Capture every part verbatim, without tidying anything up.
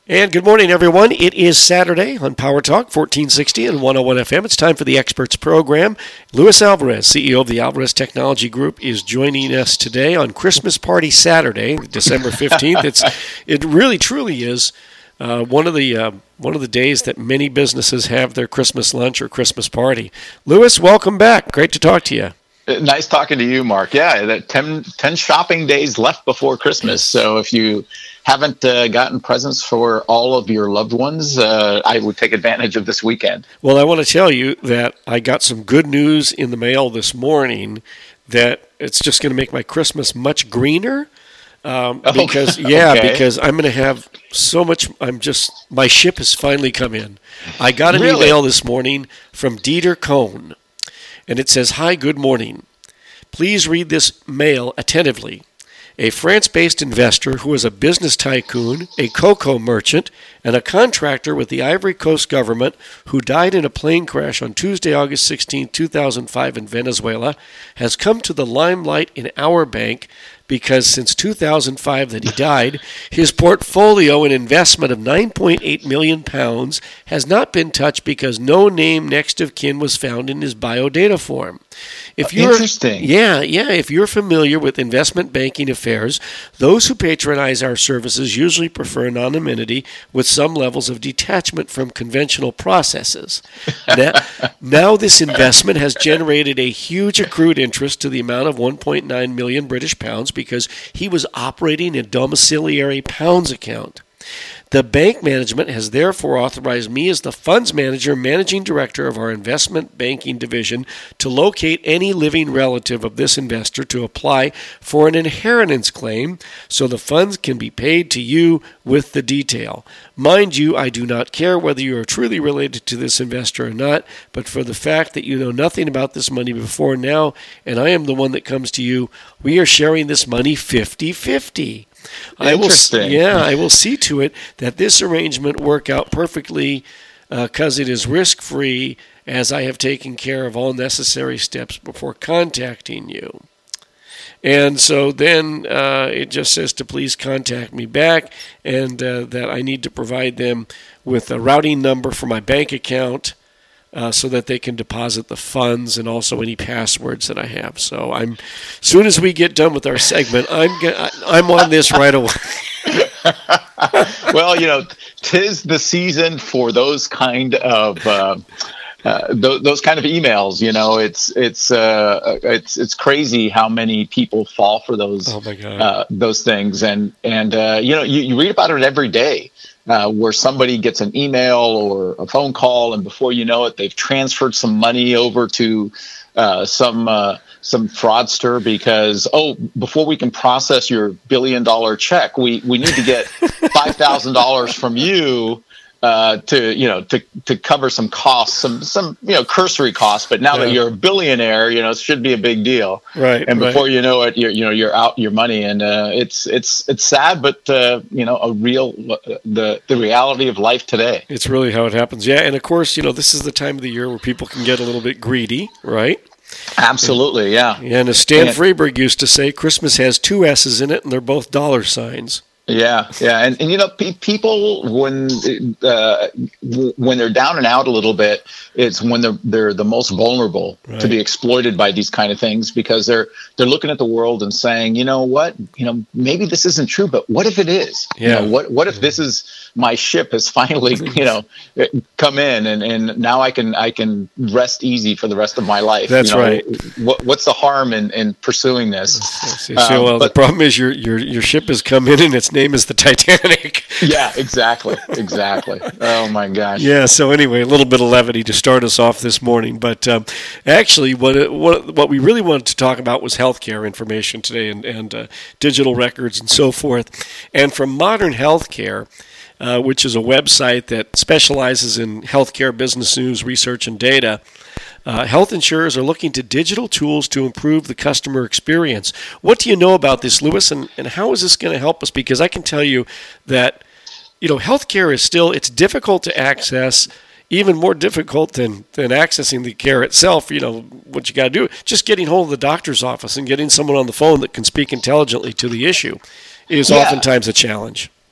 And good morning, everyone. It is Saturday on Power Talk, fourteen sixty and one oh one F M. It's time for the Experts Program. Luis Alvarez, C E O of the Alvarez Technology Group, is joining us today on Christmas Party Saturday, December fifteenth. It's it really, truly is uh, one of the uh, one of the days that many businesses have their Christmas lunch or Christmas party. Luis, welcome back. Great to talk to you. Nice talking to you, Mark. Yeah, that ten, ten shopping days left before Christmas. So if you haven't uh, gotten presents for all of your loved ones, uh, I would take advantage of this weekend. Well, I want to tell you that I got some good news in the mail this morning that it's just going to make my Christmas much greener. Um, because, oh, yeah, okay. because I'm going to have so much, I'm just, my ship has finally come in. I got an really? email this morning from Dieter Cohn, and it says, "Hi, good morning. Please read this mail attentively. A France-based investor who is a business tycoon, a cocoa merchant, and a contractor with the Ivory Coast government who died in a plane crash on Tuesday, August sixteenth, two thousand five in Venezuela, has come to the limelight in our bank because since two thousand five that he died, his portfolio and investment of nine point eight million pounds has not been touched because no name next of kin was found in his biodata form." If you're, Interesting. Yeah, yeah. If you're familiar with investment banking affairs, those who patronize our services usually prefer anonymity with some levels of detachment from conventional processes. now, now this investment has generated a huge accrued interest to the amount of one point nine million British pounds because he was operating a domiciliary pounds account. The bank management has therefore authorized me as the funds manager, managing director of our investment banking division to locate any living relative of this investor to apply for an inheritance claim so the funds can be paid to you with the detail. Mind you, I do not care whether you are truly related to this investor or not, but for the fact that you know nothing about this money before now, and I am the one that comes to you, we are sharing this money fifty-fifty. I will, yeah, I will see to it that this arrangement work out perfectly because uh, it is risk-free as I have taken care of all necessary steps before contacting you. And so then uh, it just says to please contact me back and uh, that I need to provide them with a routing number for my bank account Uh, so that they can deposit the funds and also any passwords that I have. So I'm, as soon as we get done with our segment, I'm I'm on this right away. Well, you know, 'tis the season for those kind of uh, uh, th- those kind of emails. You know, it's it's uh, it's it's crazy how many people fall for those oh my God. Uh, those things, and and uh, you know, you, you read about it every day. Uh, where somebody gets an email or a phone call, and before you know it, they've transferred some money over to uh, some uh, some fraudster because, oh, before we can process your billion dollar check, we, we need to get five thousand dollars from you uh, to you know to to cover some costs, some some you know cursory costs. But now yeah. that you're a billionaire, you know it should be a big deal, right? And before right. you know it, you're you know you're out your money, and uh, it's it's it's sad, but uh, you know a real the the reality of life today. It's really how it happens, yeah. And of course, you know this is the time of the year where people can get a little bit greedy, right? Absolutely, yeah. And as Stan and, Freberg used to say, Christmas has two S's in it, and they're both dollar signs. Yeah, yeah, and and you know, pe- people when uh, when they're down and out a little bit, it's when they're they're the most vulnerable right. to be exploited by these kind of things because they're they're looking at the world and saying, you know what, you know, maybe this isn't true, but what if it is? Yeah. You know, what what if this is my ship has finally you know come in and, and now I can I can rest easy for the rest of my life. That's you know, right. What what's the harm in, in pursuing this? So, um, well, but, the problem is your your your ship has come in and it's name is the Titanic. Yeah, exactly, exactly. Oh my gosh. Yeah. So anyway, a little bit of levity to start us off this morning, but um, actually, what what what we really wanted to talk about was healthcare information today and and uh, digital records and so forth. And from Modern Healthcare, uh, which is a website that specializes in healthcare business news, research, and data. Uh, health insurers are looking to digital tools to improve the customer experience. What do you know about this, Luis, and, and how is this going to help us? Because I can tell you that, you know, healthcare is still, it's difficult to access, even more difficult than, than accessing the care itself. You know, what you got to do, just getting hold of the doctor's office and getting someone on the phone that can speak intelligently to the issue is yeah. oftentimes a challenge.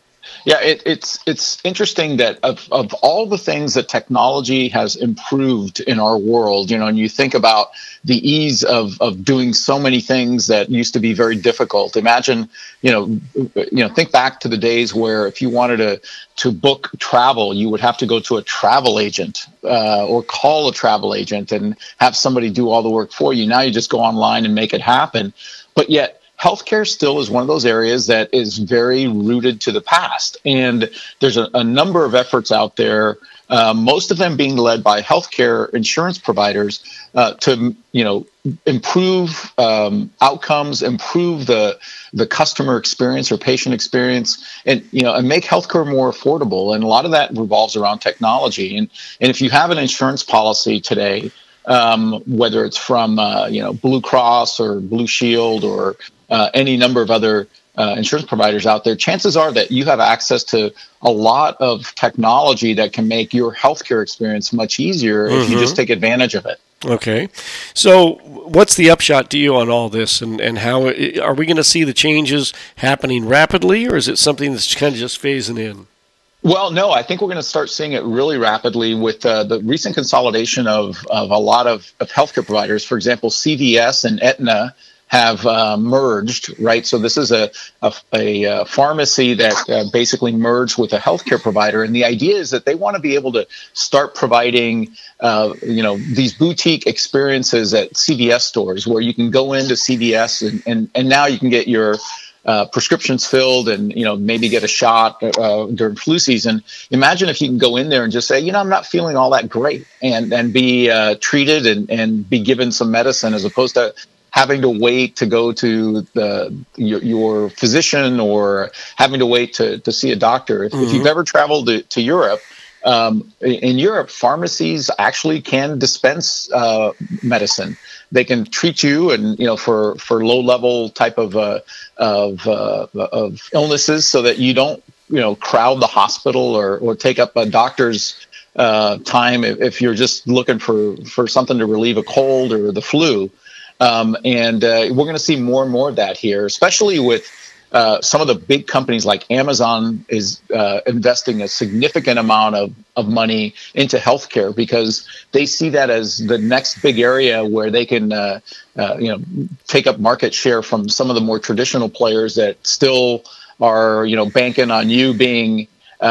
Yeah, it, it's it's interesting that of, of all the things that technology has improved in our world, you know, and you think about the ease of, of doing so many things that used to be very difficult. Imagine, you know, you know, think back to the days where if you wanted to to book travel, you would have to go to a travel agent uh, or call a travel agent and have somebody do all the work for you. Now you just go online and make it happen. But yet, healthcare still is one of those areas that is very rooted to the past. And there's a, a number of efforts out there, uh, most of them being led by healthcare insurance providers uh, to, you know, improve um, outcomes, improve the the customer experience or patient experience, and, you know, and make healthcare more affordable. And a lot of that revolves around technology. And, and if you have an insurance policy today, um, whether it's from, uh, you know, Blue Cross or Blue Shield or Uh, any number of other uh, insurance providers out there, chances are that you have access to a lot of technology that can make your healthcare experience much easier mm-hmm. if you just take advantage of it. Okay. So what's the upshot to you on all this, and, and how are we going to see the changes happening rapidly, or is it something that's kind of just phasing in? Well, no, I think we're going to start seeing it really rapidly with uh, the recent consolidation of, of a lot of, of healthcare providers. For example, C V S and Aetna have uh, merged, right? So this is a a, a, a pharmacy that uh, basically merged with a healthcare provider, and the idea is that they want to be able to start providing, uh, you know, these boutique experiences at C V S stores where you can go into C V S and and, and now you can get your uh, prescriptions filled and, you know, maybe get a shot uh, during flu season. Imagine if you can go in there and just say, you know, I'm not feeling all that great, and and be uh, treated and and be given some medicine as opposed to having to wait to go to the your, your physician or having to wait to, to see a doctor. If, mm-hmm. if you've ever traveled to, to Europe, um, in Europe, pharmacies actually can dispense uh, medicine. They can treat you, and you know, for, for low level type of uh, of uh, of illnesses, so that you don't, you know, crowd the hospital or or take up a doctor's uh, time if, if you're just looking for for something to relieve a cold or the flu. Um, and uh, we're going to see more and more of that here, especially with uh, some of the big companies like Amazon is uh, investing a significant amount of, of money into healthcare because they see that as the next big area where they can, uh, uh, you know, take up market share from some of the more traditional players that still are, you know, banking on you being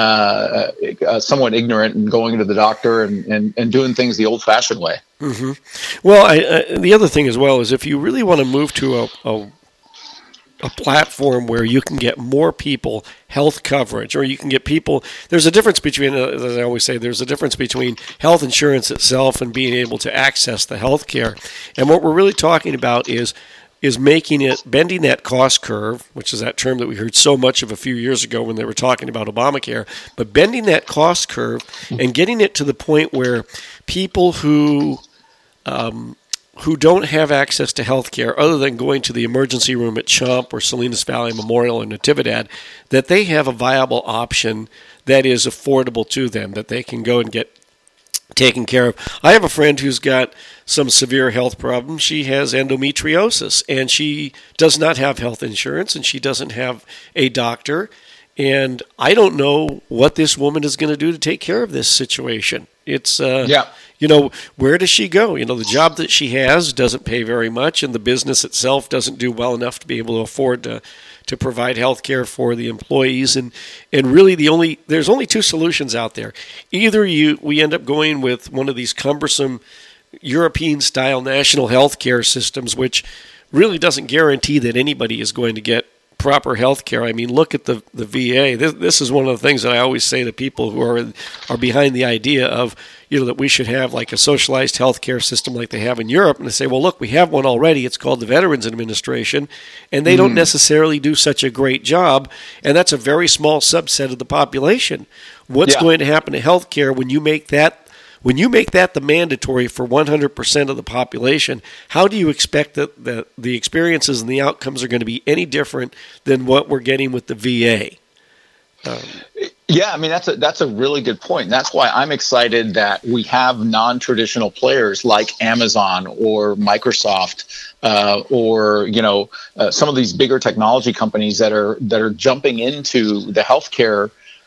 Uh, uh, somewhat ignorant and going to the doctor and, and, and doing things the old-fashioned way. Mm-hmm. Well, I, uh, the other thing as well is if you really want to move to a, a a platform where you can get more people health coverage, or you can get people, there's a difference between, uh, as I always say, there's a difference between health insurance itself and being able to access the health care. And what we're really talking about is is making it, bending that cost curve, which is that term that we heard so much of a few years ago when they were talking about Obamacare, but bending that cost curve and getting it to the point where people who um, who don't have access to health care other than going to the emergency room at Chomp or Salinas Valley Memorial or Natividad, that they have a viable option that is affordable to them, that they can go and get taken care of. I have a friend who's got some severe health problems. She has endometriosis, and she does not have health insurance, and she doesn't have a doctor. And I don't know what this woman is going to do to take care of this situation. It's, uh, yeah. you know, where does she go? You know, the job that she has doesn't pay very much, and the business itself doesn't do well enough to be able to afford to to provide health care for the employees. And, and really the only, there's only two solutions out there. Either you, we end up going with one of these cumbersome European style national health care systems, which really doesn't guarantee that anybody is going to get proper health care. I mean, look at the, the V A. This, this is one of the things that I always say to people who are are behind the idea of, you know, that we should have like a socialized health care system like they have in Europe. And they say, well, look, we have one already. It's called the Veterans Administration, and they mm. don't necessarily do such a great job. And that's a very small subset of the population. What's yeah. going to happen to health care when you make that When you make that the mandatory for one hundred percent of the population? How do you expect that the, the experiences and the outcomes are going to be any different than what we're getting with the V A? Um, yeah, I mean, that's a, that's a really good point. And that's why I'm excited that we have non-traditional players like Amazon or Microsoft uh, or, you know, uh, some of these bigger technology companies that are that are jumping into the healthcare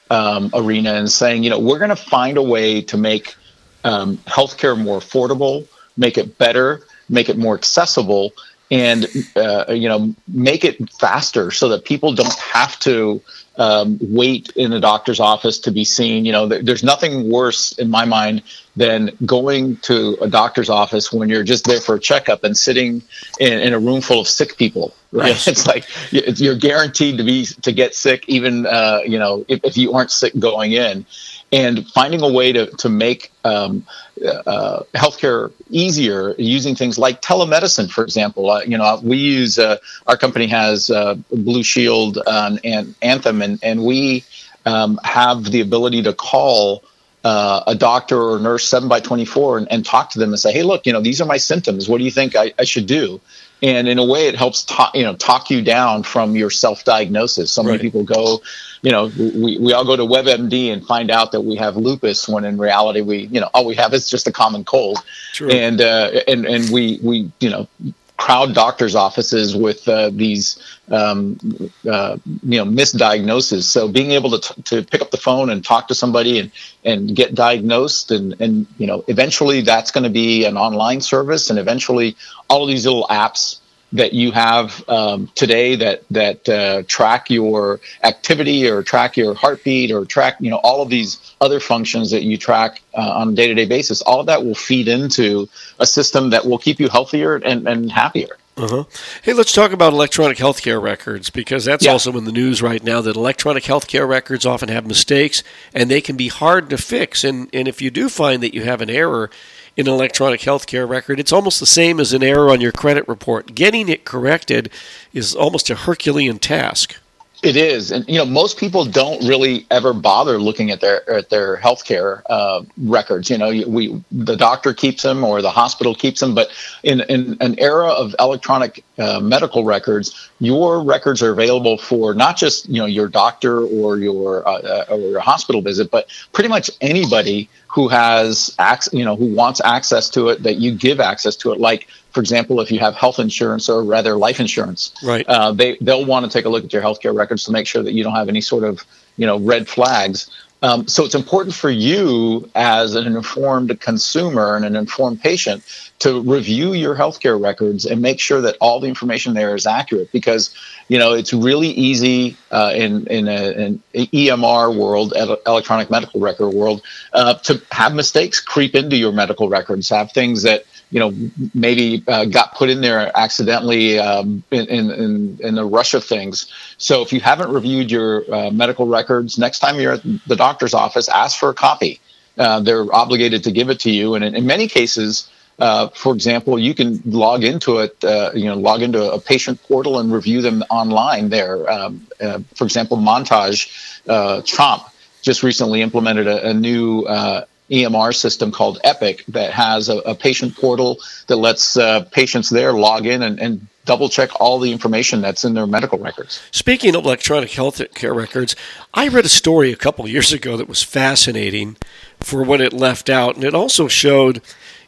um, arena and saying, you know, we're going to find a way to make um, healthcare more affordable, make it better, make it more accessible, and uh, you know, make it faster so that people don't have to um, wait in the doctor's office to be seen. You know, th- there's nothing worse in my mind than going to a doctor's office when you're just there for a checkup and sitting in, in a room full of sick people. Right? Yes. It's like you're guaranteed to be to get sick, even uh, you know, if, if you aren't sick going in. And finding a way to to make um, uh, healthcare easier using things like telemedicine, for example. Uh, you know, we use uh, our company has uh, Blue Shield um, and Anthem, and and we um, have the ability to call uh, a doctor or nurse seven by twenty-four and, and talk to them and say, hey, look, you know, these are my symptoms. What do you think I, I should do? And in a way, it helps talk, you know, talk you down from your self-diagnosis. So many right. people go, you know, we, we all go to WebMD and find out that we have lupus when in reality we, you know, all we have is just a common cold. True. And uh, and and we we you know crowd doctors' offices with uh, these um, uh, you know misdiagnoses. So being able to t- to pick up the phone and talk to somebody and and get diagnosed and and you know eventually that's going to be an online service, and eventually all of these little apps that you have um, today that that uh, track your activity or track your heartbeat or track you know all of these other functions that you track uh, on a day-to-day basis. All of that will feed into a system that will keep you healthier and, and happier. Uh-huh. Hey, let's talk about electronic healthcare records, because that's yeah. also in the news right now, that electronic healthcare records often have mistakes and they can be hard to fix. And and if you do find that you have an error in an electronic healthcare record, it's almost the same as an error on your credit report. Getting it corrected is almost a Herculean task. It is, and you know, most people don't really ever bother looking at their at their healthcare uh, records. You know, we the doctor keeps them or the hospital keeps them, but in in an era of electronic uh, medical records, your records are available for not just you know your doctor or your uh, or your hospital visit, but pretty much anybody who has access, you know, who wants access to it, that you give access to it. Like, for example, if you have health insurance or rather life insurance, right? Uh, they they'll want to take a look at your healthcare records to make sure that you don't have any sort of you know red flags. Um, so it's important for you as an informed consumer and an informed patient to review your healthcare records and make sure that all the information there is accurate, because you know it's really easy uh, in in an E M R world, electronic medical record world, uh, to have mistakes creep into your medical records, have things that you know maybe uh, got put in there accidentally um, in, in in the rush of things. So if you haven't reviewed your uh, medical records, next time you're at the doctor's office, ask for a copy. Uh, they're obligated to give it to you, and in, in many cases, uh, for example, you can log into it, uh, you know, log into a patient portal and review them online there. Um, uh, for example, Montage uh, Chomp just recently implemented a, a new uh, E M R system called Epic that has a, a patient portal that lets uh, patients there log in and, and double check all the information that's in their medical records. Speaking of electronic health care records, I read a story a couple years ago that was fascinating for what it left out, and it also showed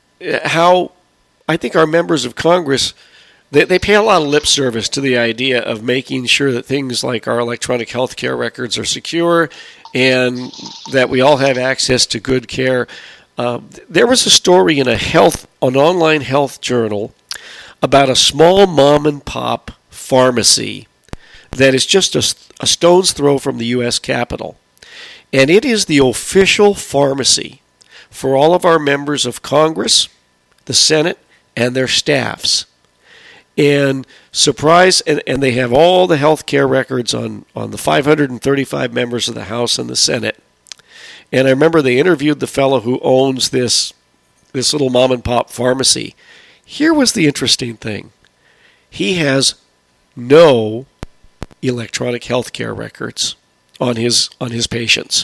how I think our members of Congress, they, they pay a lot of lip service to the idea of making sure that things like our electronic health care records are secure and that we all have access to good care. Uh, there was a story in a health, an online health journal about a small mom and pop pharmacy that is just a, a stone's throw from the U S Capitol. And it is the official pharmacy for all of our members of Congress, the Senate, and their staffs. And surprise, and, and they have all the health care records on, on the five hundred thirty-five members of the House and the Senate. And I remember they interviewed the fellow who owns this, this little mom and pop pharmacy. Here was the interesting thing. He has no electronic health care records on his on his patients.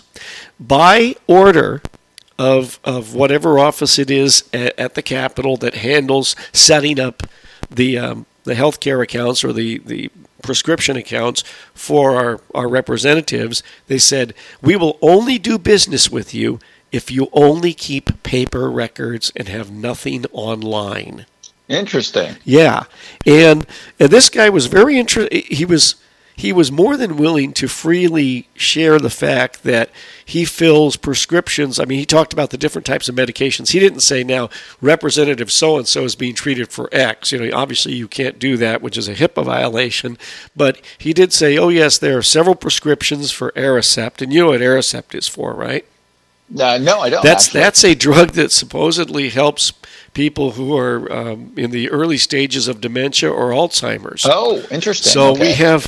By order of of whatever office it is at, at the Capitol that handles setting up the um, the health care accounts or the, the prescription accounts for our, our representatives, they said, we will only do business with you if you only keep paper records and have nothing online. Interesting. Yeah. And, and this guy was very interested. He was he was more than willing to freely share the fact that he fills prescriptions. I mean, he talked about the different types of medications. He didn't say, now, Representative so-and-so is being treated for X. You know, obviously you can't do that, which is a HIPAA violation. But he did say, oh, yes, there are several prescriptions for Aricept. And you know what Aricept is for, right? Uh, no, I don't. That's actually. That's a drug that supposedly helps people who are um, in the early stages of dementia or Alzheimer's. Oh, interesting. So okay. we have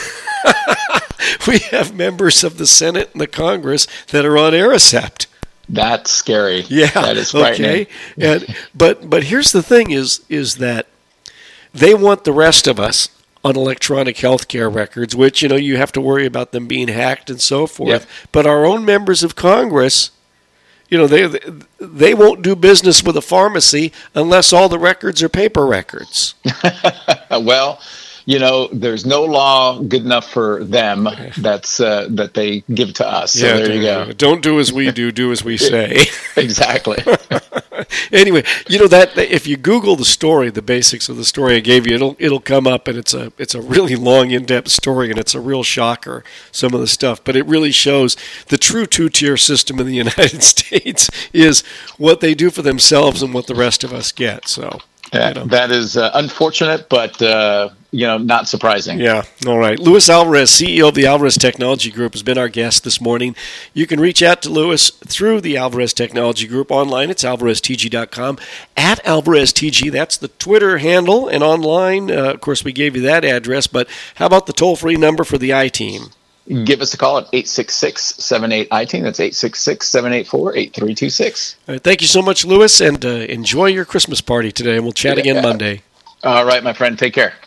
we have members of the Senate and the Congress that are on Aricept. That's scary. Yeah. That is frightening. Okay. And, but but here's the thing: is is that they want the rest of us on electronic health care records, which, you know, you have to worry about them being hacked and so forth. Yep. But our own members of Congress, you know, they they won't do business with a pharmacy unless all the records are paper records. Well, you know, there's no law good enough for them that's uh, that they give to us. So yeah, there you go. Don't do as we do, do as we say. Exactly. Anyway, you know that if you Google the story, the basics of the story I gave you, it'll it'll come up, and it's a it's a really long, in-depth story, and it's a real shocker, some of the stuff. But it really shows the true two-tier system in the United States is what they do for themselves and what the rest of us get. So. Yeah, You know. that is uh, unfortunate, but uh, you know, not surprising. Yeah, all right. Luis Alvarez, C E O of the Alvarez Technology Group, has been our guest this morning. You can reach out to Luis through the Alvarez Technology Group online. It's alvarez t g dot com. At Alvarez T G, that's the Twitter handle, and online, uh, of course, we gave you that address, but how about the toll-free number for the I-Team? Give us a call at eight six six, seven eight, I T. That's eight six six, seven eight four, eight three two six. All right, thank you so much, Luis, and uh, enjoy your Christmas party today, and we'll chat again Yeah. Monday. All right, my friend. Take care.